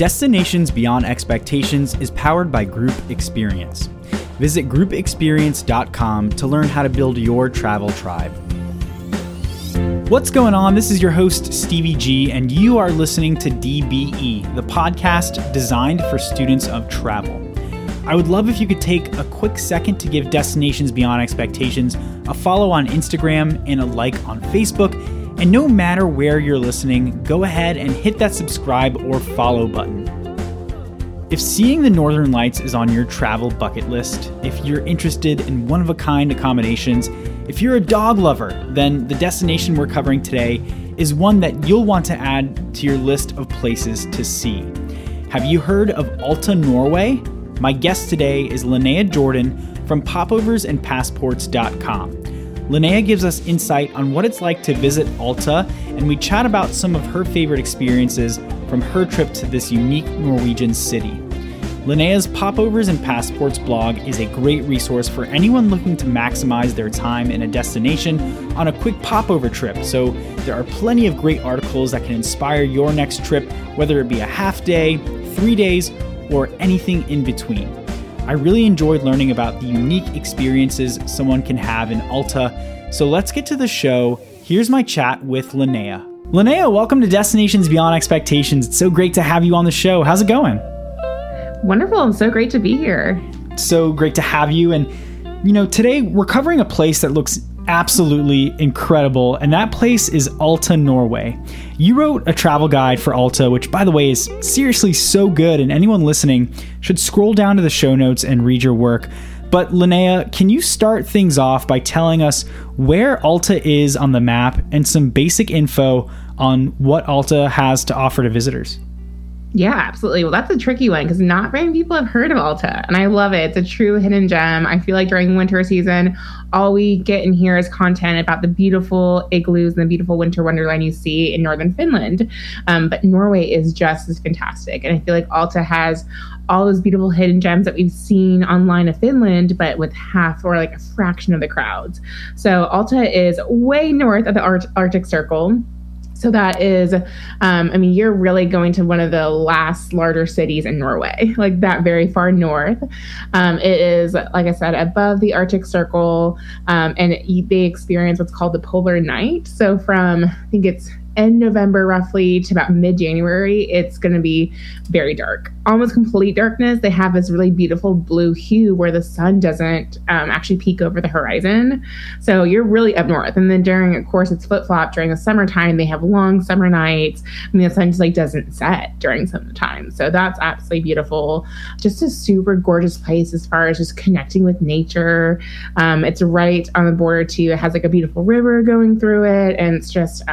Destinations Beyond Expectations is powered by Group Experience. Visit groupexperience.com to learn how to build your travel tribe. What's going on? This is your host, Stevie G, and you are listening to DBE, the podcast designed for students of travel. I would love if you could take a quick second to give Destinations Beyond Expectations a follow on Instagram and a like on Facebook. And no matter where you're listening, go ahead and hit that subscribe or follow button. If seeing the Northern Lights is on your travel bucket list, if you're interested in one-of-a-kind accommodations, if you're a dog lover, then the destination we're covering today is one that you'll want to add to your list of places to see. Have you heard of Alta, Norway? My guest today is Linnea Jordan from popoversandpassports.com. Linnea gives us insight on what it's like to visit Alta, and we chat about some of her favorite experiences from her trip to this unique Norwegian city. Linnea's Popovers and Passports blog is a great resource for anyone looking to maximize their time in a destination on a quick popover trip. So there are plenty of great articles that can inspire your next trip, whether it be a half day, 3 days, or anything in between. I really enjoyed learning about the unique experiences someone can have in Alta. So let's get to the show. Here's my chat with Linnea. Linnea, welcome to Destinations Beyond Expectations. It's so great to have you on the show. How's it going? Wonderful. It's so great to be here. So great to have you. And, today we're covering a place that looks absolutely incredible, and that place is Alta, Norway. You wrote a travel guide for Alta, which, by the way, is seriously so good, and anyone listening should scroll down to the show notes and read your work. But Linnea, can you start things off by telling us where Alta is on the map and some basic info on what Alta has to offer to visitors? Yeah, absolutely. Well, that's a tricky one because not very many people have heard of Alta, and I love it. It's a true hidden gem. I feel like during winter season, all we get in here is content about the beautiful igloos and the beautiful winter wonderland you see in northern Finland. But Norway is just as fantastic. And I feel like Alta has all those beautiful hidden gems that we've seen online of Finland, but with half or like a fraction of the crowds. So Alta is way north of the Arctic Circle. So that is, you're really going to one of the last larger cities in Norway, like that very far north. It is, like I said, above the Arctic Circle, and they experience what's called the polar night. So from, I think it's end November roughly to about mid-January, it's going to be very dark, almost complete darkness. They have this really beautiful blue hue where the sun doesn't actually peek over the horizon. So you're really up north. And then during, of course, it's flip-flop. During the summertime, they have long summer nights. The sun just doesn't set during summertime. So that's absolutely beautiful. Just a super gorgeous place as far as just connecting with nature. It's right on the border too. It has a beautiful river going through it. And it's just,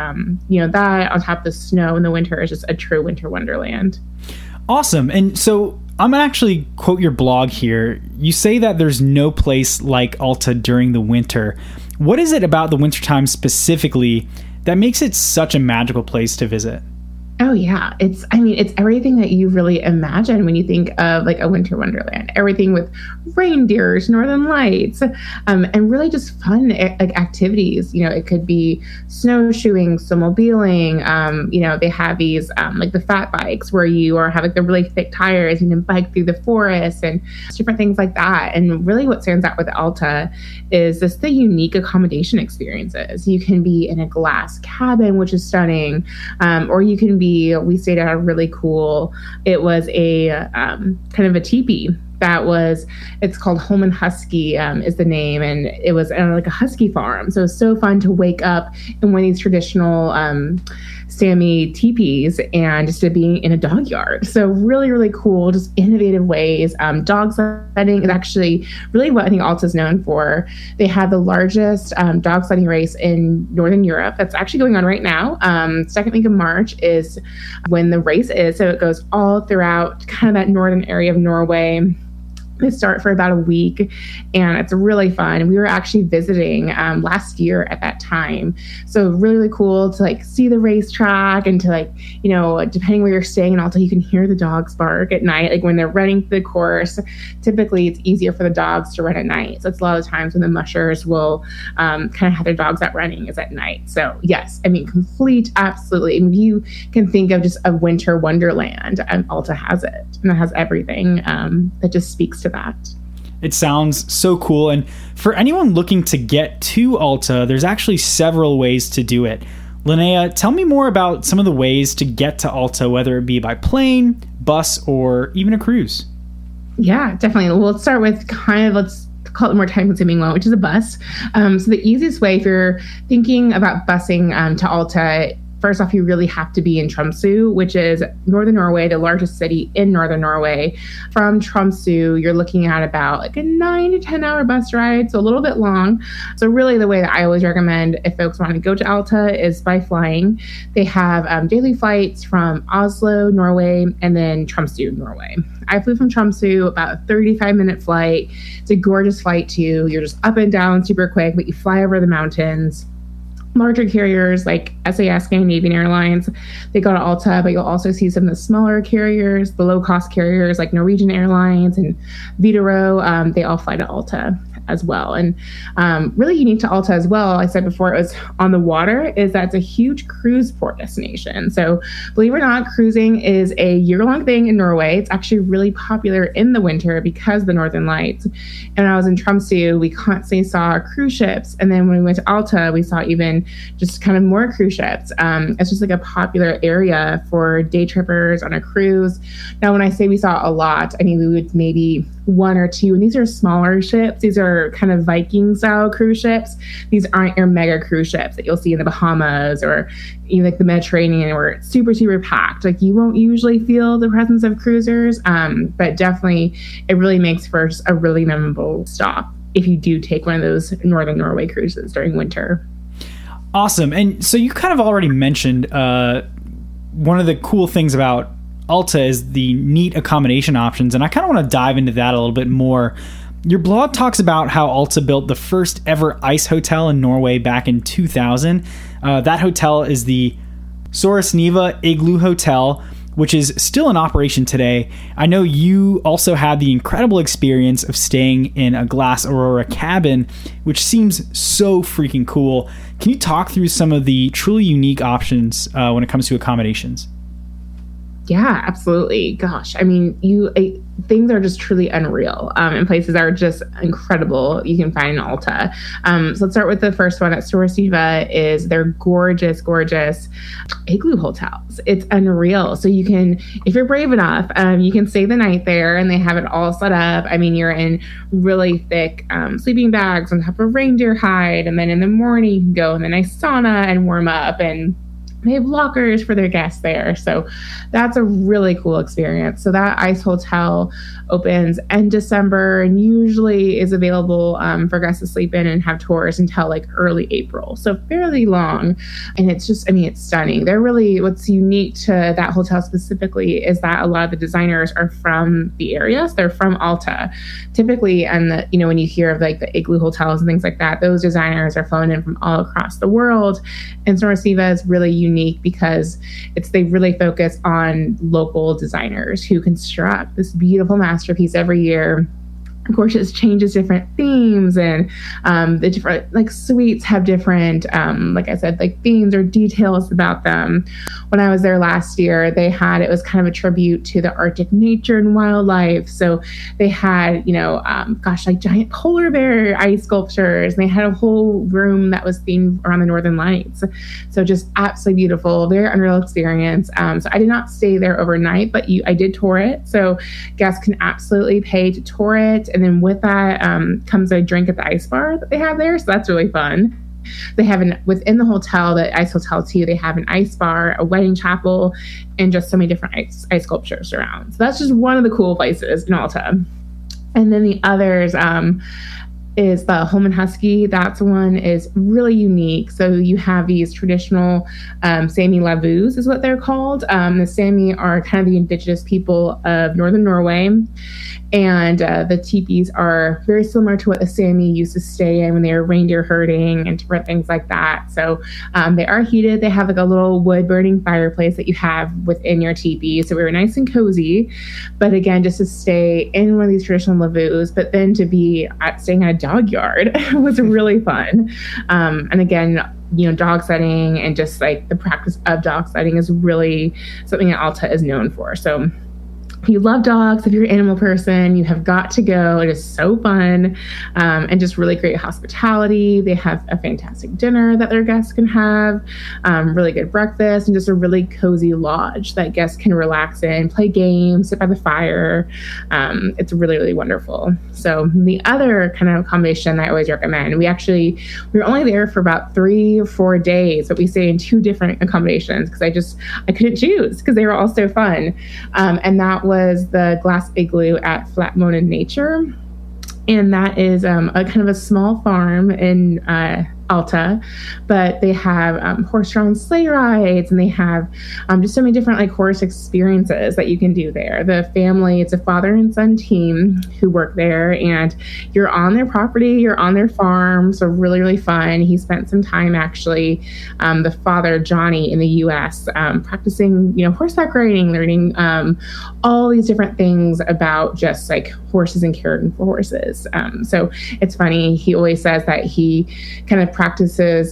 that on top of the snow in the winter is just a true winter wonderland. Awesome. And so I'm going to actually quote your blog here. You say that there's no place like Alta during the winter. What is it about the wintertime specifically that makes it such a magical place to visit? Oh, yeah. It's everything that you really imagine when you think of a winter wonderland. Everything with reindeers, northern lights, and really just fun activities. It could be snowshoeing, snowmobiling. They have these the fat bikes where you have the really thick tires and you can bike through the forest and different things like that. And really what stands out with Alta is just the unique accommodation experiences. You can be in a glass cabin, which is stunning, or you can be, we stayed at a really cool, it was a kind of a teepee it's called Holman Husky is the name, and it was a husky farm. So it's so fun to wake up in one of these traditional Sami teepees and just to be in a dog yard. So really, really cool, just innovative ways. Dog sledding is actually really what I think Alta is known for. They have the largest dog sledding race in Northern Europe. That's actually going on right now. Second week of March is when the race is. So it goes all throughout kind of that northern area of Norway. They start for about a week, and it's really fun. We were actually visiting last year at that time. So really cool to like see the racetrack and to like, you know, depending where you're staying in Alta, you can hear the dogs bark at night. Like when they're running the course, typically it's easier for the dogs to run at night. So it's a lot of times when the mushers will kind of have their dogs out running is at night. So yes, I mean, complete, absolutely. And you can think of just a winter wonderland, and Alta has it. And it has everything that just speaks to that. It sounds so cool. And for anyone looking to get to Alta, there's actually several ways to do it. Linnea, tell me more about some of the ways to get to Alta, whether it be by plane, bus, or even a cruise. Yeah, definitely. Well, let's start with let's call it the more time-consuming one, which is a bus. So the easiest way, if you're thinking about busing to Alta, first off, you really have to be in Tromsø, which is northern Norway, the largest city in northern Norway. From Tromsø, you're looking at about like a 9 to 10 hour bus ride, so a little bit long. So really the way that I always recommend if folks want to go to Alta is by flying. They have daily flights from Oslo, Norway, and then Tromsø, Norway. I flew from Tromsø, about a 35-minute flight. It's a gorgeous flight too. You're just up and down super quick, but you fly over the mountains. Larger carriers like SAS, Scandinavian Airlines, they go to Alta, but you'll also see some of the smaller carriers, the low-cost carriers like Norwegian Airlines and Widerøe. They all fly to Alta as well. And really unique to Alta as well, I said before it was on the water, is that it's a huge cruise port destination. So believe it or not, cruising is a year-long thing in Norway. It's actually really popular in the winter because of the Northern Lights. And when I was in Tromsø, we constantly saw cruise ships. And then when we went to Alta, we saw even just kind of more cruise ships. It's just like a popular area for day trippers on a cruise. Now, when I say we saw a lot, I mean, we would maybe one or two, and these are smaller ships. These are kind of Viking style cruise ships. These aren't your mega cruise ships that you'll see in the Bahamas or even like the Mediterranean, where it's super, super packed. Like you won't usually feel the presence of cruisers, but definitely it really makes for a really memorable stop if you do take one of those Northern Norway cruises during winter. Awesome. And so you kind of already mentioned one of the cool things about Alta is the neat accommodation options, and I kind of want to dive into that a little bit more. Your blog talks about how Alta built the first ever ice hotel in Norway back in 2000. That hotel is the Soresniva Igloo Hotel, which is still in operation today. I know you also had the incredible experience of staying in a Glass Aurora cabin, which seems so freaking cool. Can you talk through some of the truly unique options when it comes to accommodations? Yeah, absolutely. Gosh, I mean, things are just truly unreal, and places are just incredible. You can find in Alta. So let's start with the first one at Soresniva. Is they're gorgeous, gorgeous igloo hotels. It's unreal. So you can, if you're brave enough, you can stay the night there, and they have it all set up. I mean, you're in really thick sleeping bags on top of reindeer hide, and then in the morning you can go in the nice sauna and warm up, and they have lockers for their guests there. So that's a really cool experience. So that ice hotel opens in December and usually is available for guests to sleep in and have tours until like early April. So fairly long. And it's just, I mean, it's stunning. They're really, what's unique to that hotel specifically is that a lot of the designers are from the area. So they're from Alta. Typically, and when you hear of like the igloo hotels and things like that, those designers are flown in from all across the world. And Soresniva is really unique because they really focus on local designers who construct this beautiful masterpiece every year. Of course, it changes different themes, and the different like suites have different, like I said, like themes or details about them. When I was there last year, it was kind of a tribute to the Arctic nature and wildlife. So they had, like giant polar bear ice sculptures. And they had a whole room that was themed around the Northern Lights. So just absolutely beautiful, very unreal experience. So I did not stay there overnight, but I did tour it. So guests can absolutely pay to tour it. And then with that comes a drink at the ice bar that they have there. So that's really fun. They have within the hotel, the ice hotel too, they have an ice bar, a wedding chapel, and just so many different ice sculptures around. So that's just one of the cool places in Alta. And then the others is the Holmen Husky. That's one is really unique. So you have these traditional Sami lavus is what they're called. The Sami are kind of the indigenous people of northern Norway. And the teepees are very similar to what the Sami used to stay in when they were reindeer herding and different things like that. So they are heated. They have like a little wood burning fireplace that you have within your teepee. So we were nice and cozy. But again, just to stay in one of these traditional lavus, but then to be staying at a dog yard was really fun. And again, dog sledding and just like the practice of dog sledding is really something that Alta is known for. So if you love dogs, if you're an animal person, you have got to go. It is so fun and just really great hospitality. They have a fantastic dinner that their guests can have, really good breakfast, and just a really cozy lodge that guests can relax in, play games, sit by the fire. It's really, really wonderful. So the other kind of accommodation I always recommend, we were only there for about 3 or 4 days, but we stayed in 2 different accommodations because I couldn't choose because they were all so fun. And that was the Glass Igloo at Flatmona Nature. And that is a kind of a small farm in Alta, but they have horse-drawn sleigh rides, and they have just so many different like horse experiences that you can do there. The family, it's a father and son team who work there, and you're on their property, you're on their farm, so really, really fun. He spent some time actually, the father, Johnny, in the U.S., practicing, horseback riding, learning all these different things about just like horses and caring for horses. So it's funny, he always says that he kind of practices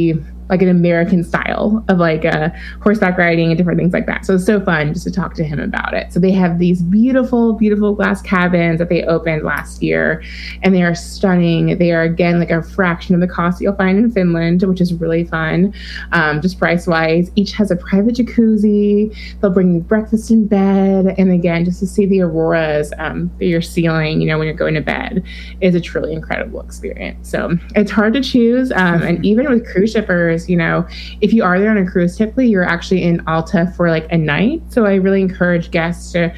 an American style of like horseback riding and different things like that. So it's so fun just to talk to him about it. So they have these beautiful, beautiful glass cabins that they opened last year, and they are stunning. They are, again, like a fraction of the cost you'll find in Finland, which is really fun, just price-wise. Each has a private jacuzzi. They'll bring you breakfast in bed. And again, just to see the auroras that you're seeing, when you're going to bed is a truly incredible experience. So it's hard to choose. And even with cruise shippers, if you are there on a cruise, typically you're actually in Alta for like a night. So I really encourage guests to,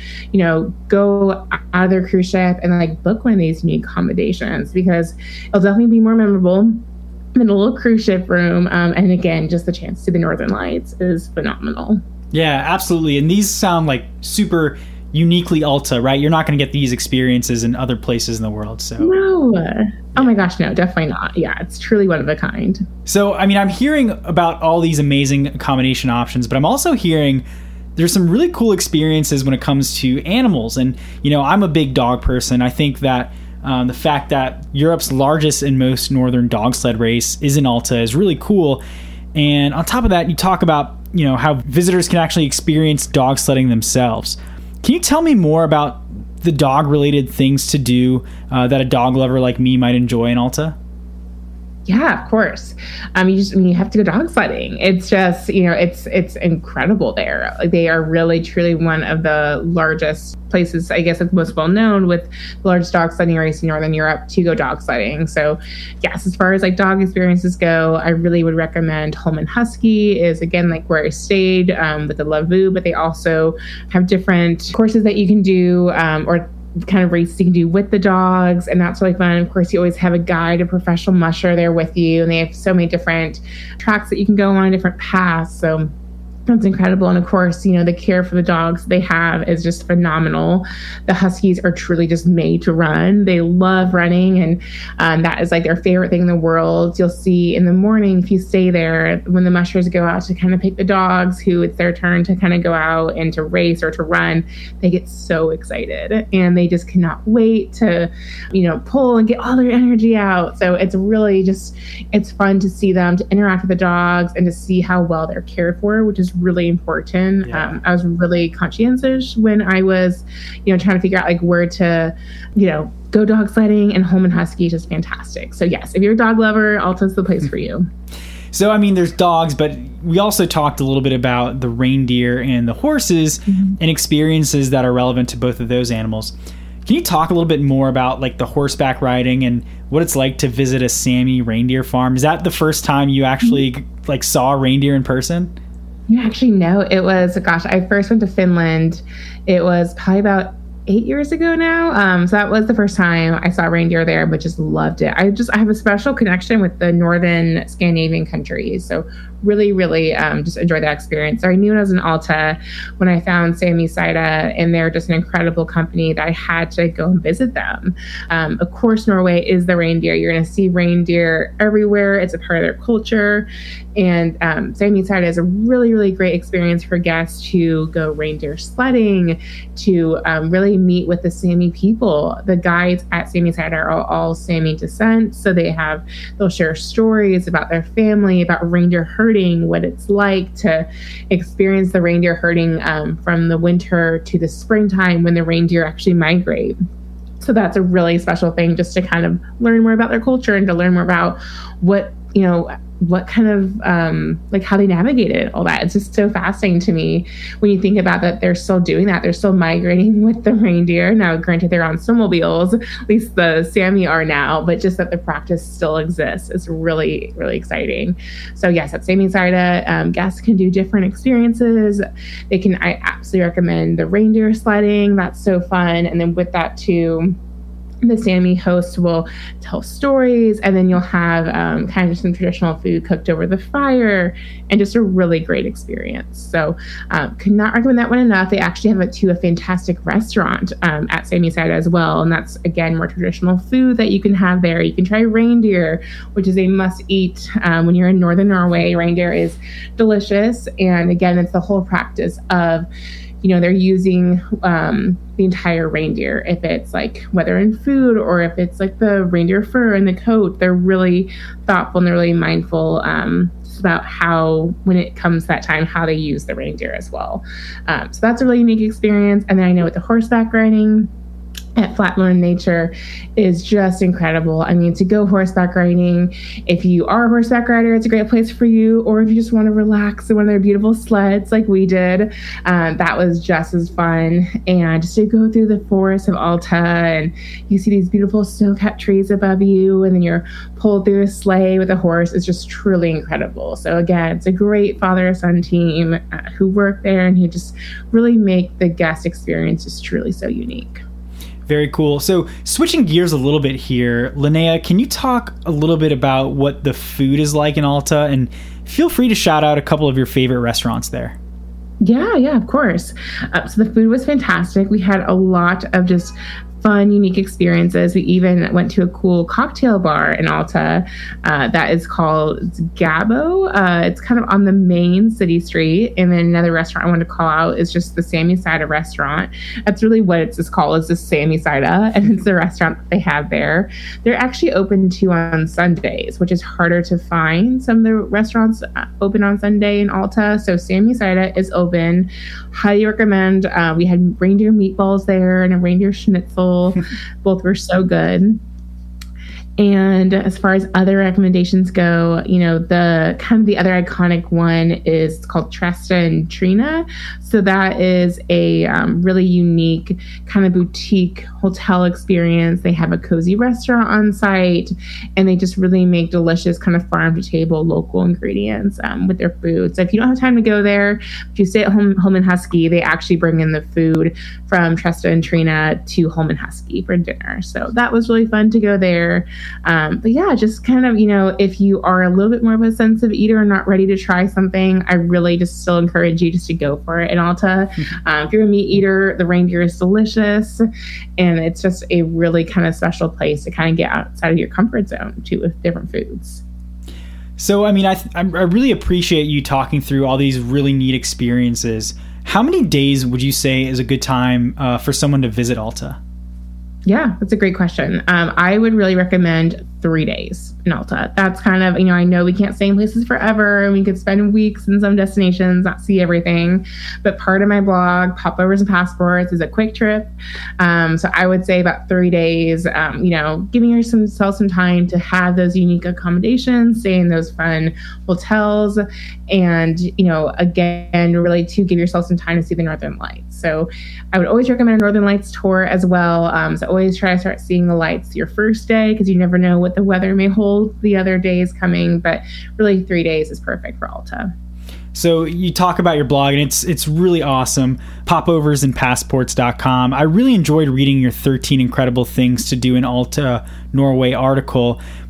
go out of their cruise ship and like book one of these unique accommodations, because it'll definitely be more memorable than a little cruise ship room. And again, just the chance to see the Northern Lights is phenomenal. Yeah, absolutely. And these sound like super uniquely Alta, right? You're not going to get these experiences in other places in the world. So no. Oh my gosh, no, definitely not. Yeah, it's truly one of a kind. So, I'm hearing about all these amazing accommodation options, but I'm also hearing there's some really cool experiences when it comes to animals. And, I'm a big dog person. I think that the fact that Europe's largest and most northern dog sled race is in Alta is really cool. And on top of that, you talk about, how visitors can actually experience dog sledding themselves. Can you tell me more about the dog-related things to do that a dog lover like me might enjoy in Alta? Yeah, of course. You have to go dog sledding. It's just, it's incredible there. Like, they are really, truly one of the largest places, I guess, it's most well known, with the largest dog sledding race in Northern Europe to go dog sledding. So yes, as far as like dog experiences go, I really would recommend Holmen Husky is, again, like where I stayed with the Lavoo, but they also have different courses that you can do, or kind of races you can do with the dogs, and that's really fun. Of course, you always have a guide, a professional musher there with you, and they have so many different tracks that you can go on, different paths. So that's incredible. And of course, the care for the dogs they have is just phenomenal. The Huskies are truly just made to run. They love running, and that is like their favorite thing in the world. You'll see in the morning, if you stay there, when the mushers go out to kind of pick the dogs who it's their turn to kind of go out and to race or to run, they get so excited and they just cannot wait to, pull and get all their energy out. So it's really it's fun to see them, to interact with the dogs and to see how well they're cared for, which is really important. Yeah. I was really conscientious when I was, trying to figure out like where to, go dog sledding, and Holmen Husky is just fantastic. So yes, if you're a dog lover, Alta's the place for you. So, there's dogs, but we also talked a little bit about the reindeer and the horses and experiences that are relevant to both of those animals. Can you talk a little bit more about like the horseback riding and what it's like to visit a Sami reindeer farm? Is that the first time you actually like saw a reindeer in person? Actually, no, it was, I first went to Finland. It was probably about 8 years ago now. So that was the first time I saw reindeer there, but just loved it. I have a special connection with the northern Scandinavian countries. So really, really just enjoyed that experience. So I knew it was in Alta when I found Sami Saida, and they're just an incredible company that I had to go and visit them. Of course, Norway is the reindeer. You're going to see reindeer everywhere. It's a part of their culture. And Sami Saida is a really, really great experience for guests to go reindeer sledding, to really meet with the Sami people. The guides at Sami Saida are all Sami descent, so they'll share stories about their family, about reindeer herding, what it's like to experience the reindeer herding from the winter to the springtime when the reindeer actually migrate. So that's a really special thing, just to kind of learn more about their culture and to learn more about what kind of like how they navigated all that. It's just so fascinating to me when you think about that. They're still doing that. They're still migrating with the reindeer. Now, granted, they're on snowmobiles, at least the Sami are now, but just that the practice still exists. It's really, really exciting. So yes, at Sami Saida, guests can do different experiences. I absolutely recommend the reindeer sledding. That's so fun. And then with that too, the Sami host will tell stories, and then you'll have kind of some traditional food cooked over the fire, and just a really great experience. So could not recommend that one enough. They actually have a fantastic restaurant at Sami Saida as well, and that's, again, more traditional food that you can have there. You can try reindeer, which is a must-eat when you're in northern Norway. Reindeer is delicious, and again, it's the whole practice of they're using the entire reindeer. If it's like whether in food or if it's like the reindeer fur and the coat, they're really thoughtful and they're really mindful about how, when it comes that time, how they use the reindeer as well. So that's a really unique experience. And then I know with the horseback riding at Flatland Nature is just incredible. I mean, to go horseback riding, if you are a horseback rider, it's a great place for you. Or if you just want to relax in one of their beautiful sleds like we did, that was just as fun. And just to go through the forest of Alta, and you see these beautiful snow-capped trees above you, and then you're pulled through a sleigh with a horse, is just truly incredible. So again, it's a great father-son team who work there and who just really make the guest experience just truly so unique. Very cool. So switching gears a little bit here, Linnea, can you talk a little bit about what the food is like in Alta? And feel free to shout out a couple of your favorite restaurants there. Yeah, of course. So the food was fantastic. We had a lot of just fun, unique experiences. We even went to a cool cocktail bar in Alta that is called Gabo. It's kind of on the main city street. And then another restaurant I want to call out is just the Sami Saida restaurant. That's really what it's just called, is the Sami Saida, and it's the restaurant that they have there. They're actually open too on Sundays, which is harder to find. Some of the restaurants open on Sunday in Alta. So Sami Saida is open. Highly recommend. We had reindeer meatballs there and a reindeer schnitzel. Both were so good. And as far as other recommendations go, the kind of the other iconic one is called Tresta and Trina. So that is a really unique kind of boutique hotel experience. They have a cozy restaurant on site, and they just really make delicious kind of farm to table local ingredients with their food. So if you don't have time to go there, if you stay at Home and Husky, they actually bring in the food from Tresta and Trina to Home and Husky for dinner. So that was really fun to go there. But yeah, just kind of, if you are a little bit more of a sensitive eater and not ready to try something, I really just still encourage you just to go for it in Alta. If you're a meat eater, the reindeer is delicious, and it's just a really kind of special place to kind of get outside of your comfort zone too with different foods. So, I mean, I really appreciate you talking through all these really neat experiences. How many days would you say is a good time for someone to visit Alta? Yeah, that's a great question. I would really recommend 3 days in Alta. That's kind of, I know we can't stay in places forever, and we could spend weeks in some destinations, not see everything. But part of my blog, Popovers and Passports, is a quick trip. So I would say about 3 days, giving yourself some time to have those unique accommodations, stay in those fun hotels, and, again, really to give yourself some time to see the Northern Lights. So I would always recommend a Northern Lights tour as well. So always try to start seeing the lights your first day, because you never know what the weather may hold the other days coming. But really 3 days is perfect for Alta. So you talk about your blog, and it's really awesome. Popoversandpassports.com. I really enjoyed reading your 13 incredible things to do in Alta, Norway article.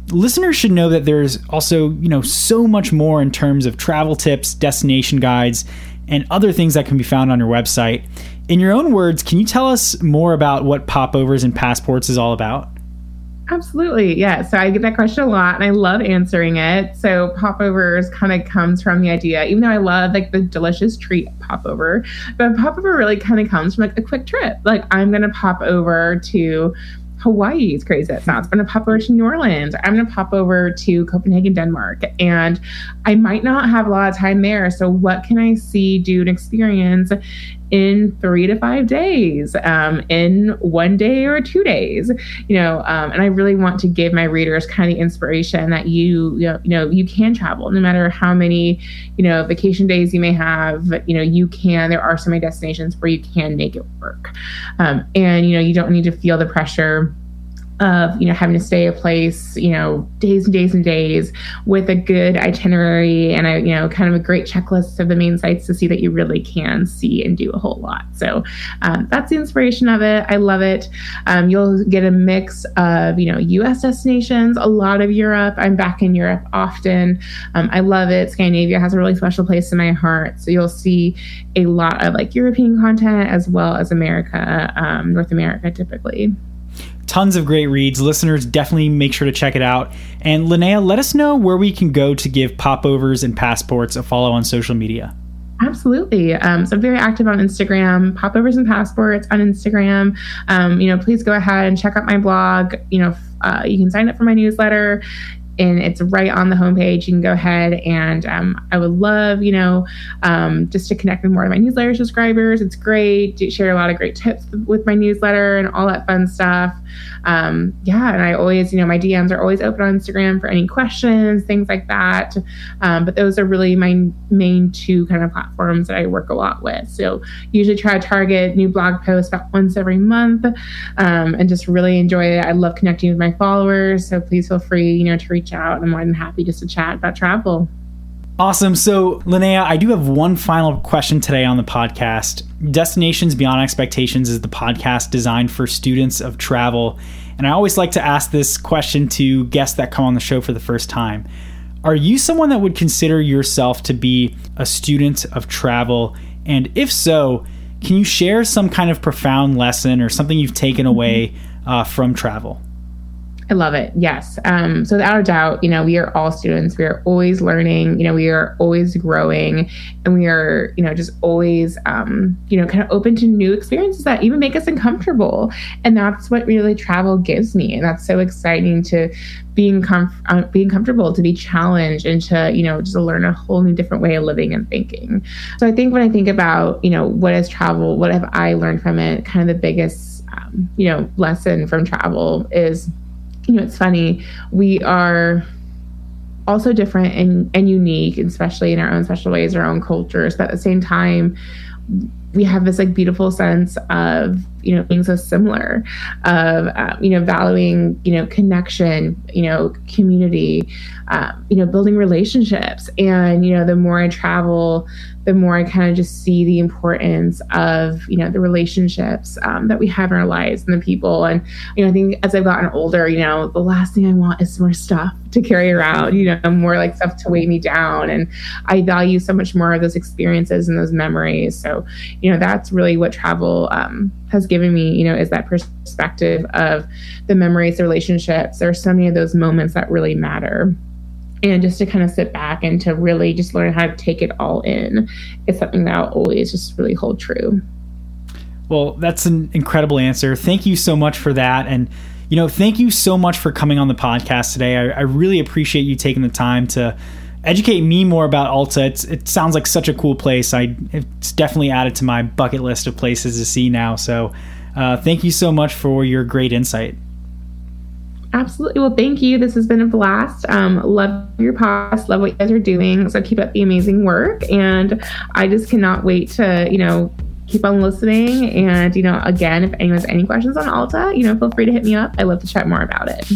listeners should know that there's also, so much more in terms of travel tips, destination guides, and other things that can be found on your website. In your own words, can you tell us more about what Popovers and Passports is all about? Absolutely. Yeah. So I get that question a lot and I love answering it. So Popovers kind of comes from the idea, even though I love like the delicious treat popover, but popover really kind of comes from like a quick trip. Like I'm going to pop over to Hawaii, as crazy as that sounds. I'm going to pop over to New Orleans. I'm going to pop over to Copenhagen, Denmark. And I might not have a lot of time there. So what can I see, do, and experience in 3 to 5 days, in 1 day or 2 days, and I really want to give my readers kind of the inspiration that you can travel no matter how many, vacation days you may have, there are so many destinations where you can make it work. And you don't need to feel the pressure of, having to stay a place, days and days and days with a good itinerary and kind of a great checklist of the main sites to see that you really can see and do a whole lot. So that's the inspiration of it. I love it. You'll get a mix of, U.S. destinations, a lot of Europe. I'm back in Europe often. I love it. Scandinavia has a really special place in my heart. So you'll see a lot of like European content as well as America, North America typically. Tons of great reads. Listeners, definitely make sure to check it out. And Linnea, let us know where we can go to give Popovers and Passports a follow on social media. Absolutely. So I'm very active on Instagram, Popovers and Passports on Instagram. Please go ahead and check out my blog. You can sign up for my newsletter. And it's right on the homepage. You can go ahead and I would love, just to connect with more of my newsletter subscribers. It's great. I share a lot of great tips with my newsletter and all that fun stuff. And I always, my DMs are always open on Instagram for any questions, things like that. But those are really my main two kind of platforms that I work a lot with. So usually try to target new blog posts about once every month and just really enjoy it. I love connecting with my followers. So please feel free, to reach out. I'm more than happy just to chat about travel. Awesome. So, Linnea, I do have one final question today on the podcast. Destinations Beyond Expectations is the podcast designed for students of travel. And I always like to ask this question to guests that come on the show for the first time. Are you someone that would consider yourself to be a student of travel? And if so, can you share some kind of profound lesson or something you've taken away from travel? I love it. Yes. So without a doubt, we are all students. We are always learning, we are always growing, and we are, just always, kind of open to new experiences that even make us uncomfortable. And that's what really travel gives me. And that's so exciting to being comfortable, to be challenged, and to, just to learn a whole new different way of living and thinking. So I think when I think about, what is travel, what have I learned from it, kind of the biggest, lesson from travel is, it's funny, we are also different and unique, especially in our own special ways, our own cultures. But at the same time, we have this like beautiful sense of, being so similar, of, valuing, connection, community, building relationships. And, the more I travel, the more I kind of just see the importance of, the relationships that we have in our lives and the people. And, I think as I've gotten older, the last thing I want is more stuff to carry around, more like stuff to weigh me down. And I value so much more of those experiences and those memories. So, that's really what travel has given me, is that perspective of the memories, the relationships. There are so many of those moments that really matter. And just to kind of sit back and to really just learn how to take it all in is something that I'll always just really hold true. Well, that's an incredible answer. Thank you so much for that. And, thank you so much for coming on the podcast today. I really appreciate you taking the time to educate me more about Alta. It sounds like such a cool place. It's definitely added to my bucket list of places to see now. So thank you so much for your great insight. Absolutely. Well, thank you. This has been a blast. Love your podcast. Love what you guys are doing. So keep up the amazing work. And I just cannot wait to, keep on listening. And, again, if anyone has any questions on Alta, feel free to hit me up. I love to chat more about it.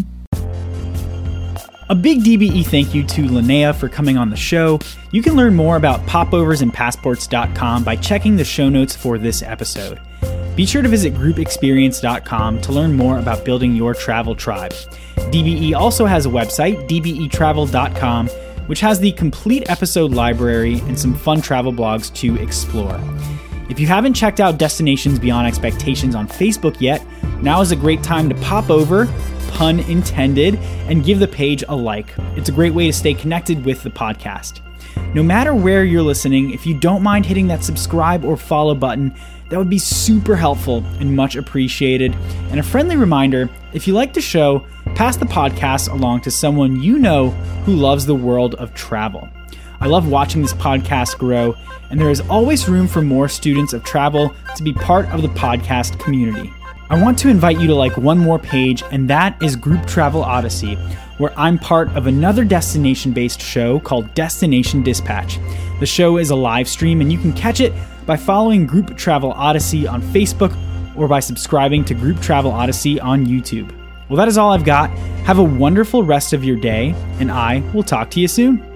A big DBE thank you to Linnea for coming on the show. You can learn more about popoversandpassports.com by checking the show notes for this episode. Be sure to visit groupexperience.com to learn more about building your travel tribe. DBE also has a website, dbetravel.com, which has the complete episode library and some fun travel blogs to explore. If you haven't checked out Destinations Beyond Expectations on Facebook yet, now is a great time to pop over, pun intended, and give the page a like. It's a great way to stay connected with the podcast. No matter where you're listening, if you don't mind hitting that subscribe or follow button, that would be super helpful and much appreciated. And a friendly reminder, if you like the show, pass the podcast along to someone you know who loves the world of travel. I love watching this podcast grow, and there is always room for more students of travel to be part of the podcast community. I want to invite you to like one more page, and that is Group Travel Odyssey, where I'm part of another destination-based show called Destination Dispatch. The show is a live stream, and you can catch it by following Group Travel Odyssey on Facebook or by subscribing to Group Travel Odyssey on YouTube. Well, that is all I've got. Have a wonderful rest of your day, and I will talk to you soon.